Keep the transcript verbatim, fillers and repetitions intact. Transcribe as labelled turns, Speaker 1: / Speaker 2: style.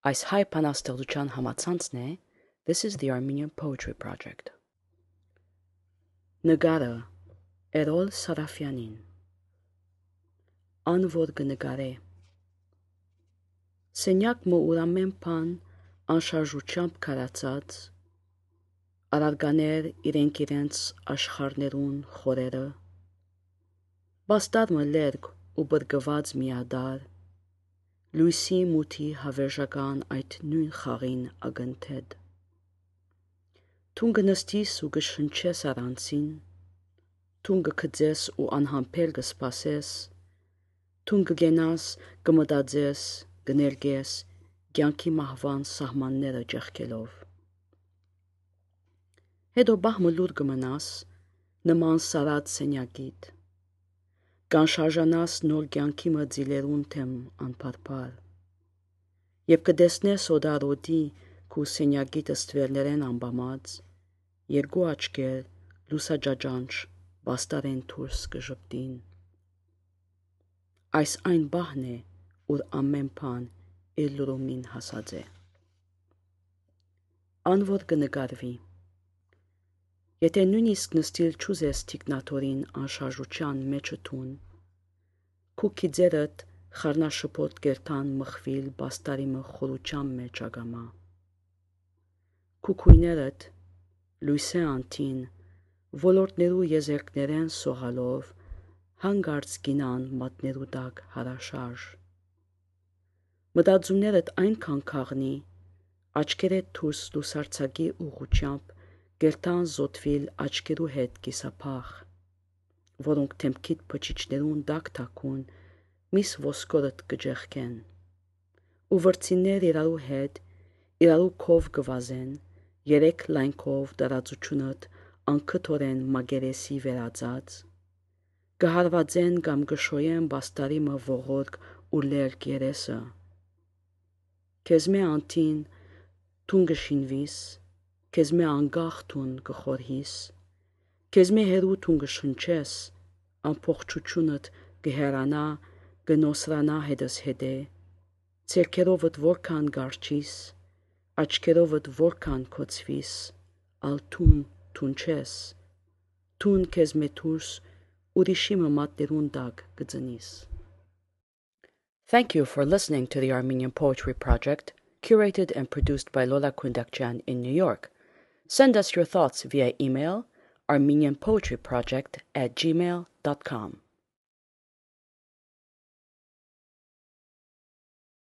Speaker 1: Այս հայ բանաստեղծության համացանցն է This is the Armenian Poetry Project. Նգարը Էրոլ Սարաֆյանին Անոր կնգարե Սենյակ մը ուրամեն պան անշարժությամբ կարացած արարգաներ իրենք իրենց աշխարներուն խորերը բաստար մը լերգ ու բրգված միադար լույսի մութի հավերժական այդ նույն խաղին ագնթեդ Թուն գնստիս ու գշնչես առանցին Թուն գկծես ու անհամբեր գսպասես Թուն գգենաս գմտածես գներգես կյանքի մահվան սահմանները ճեղքելով Հետո բահմը լուր կմնաս նման սարած սենյակիդ Կանշարժանաս նոր կյանքի մը ձիլերուն թեմ անպարպար Եվ կդեսնես օդարոդի քու սենյակիդ ստվերներեն անբամած Երկու աչկեր լուսաջաջանչ բաստարեն թուրս կժպտին Այս այն բահն է, ուր ամեն պան իր լուրումին հասած է Անոր կնգարվի Եթե նույնիսկ նստիլ չուզես թիկնաթորին անշարժության մեջը թուն Քու քիձերդ խառնաշփոթ կերտան մխվիլ բաստարի մը խորության մեջ ագամա Քու քույներդ լույսե անթին ոլորտներու եզերքներեն սողալով հանգարց գինան մատներու տակ հարաշարժ Մտածումներդ այնքան քաղնի աչքերդ թուրս լուսարցակի ուղությամբ Գերտան զոտվիլ աչքերու հետ կիսափախ Որոնք թեմքիդ փչիչներուն դակ թակուն միս ոսկորդ կջեղքեն Ու վրցիններ իրարու հետ իրարու քով կվազեն Երեք լայնքով տարածությունըդ անքթորեն մագերեսի վերածած Կհարվածեն կամ կշոյեն բաստարի մը ողորկ ու լերկ երեսը Քեզ մե անթին թուն կշինվիս Քեզ մե անգախ թուն կխորհիս Քեզ մե հերու թուն կշնչես Ամփոխչությունըդ կհերանա կնոսրանա հետս հետե Ձերքերովդ որքան գարչիս Աչքերովդ որքան կոծվիս Ալ թուն թուն չես Թուն քեզ մե թուրս ուրիշի մը մատներուն տակ կծնիս Thank you for listening to the Armenian Poetry Project, curated and produced by Lola Kundakjian in New York. Send us your thoughts via email armenianpoetryproject at gmail dot com.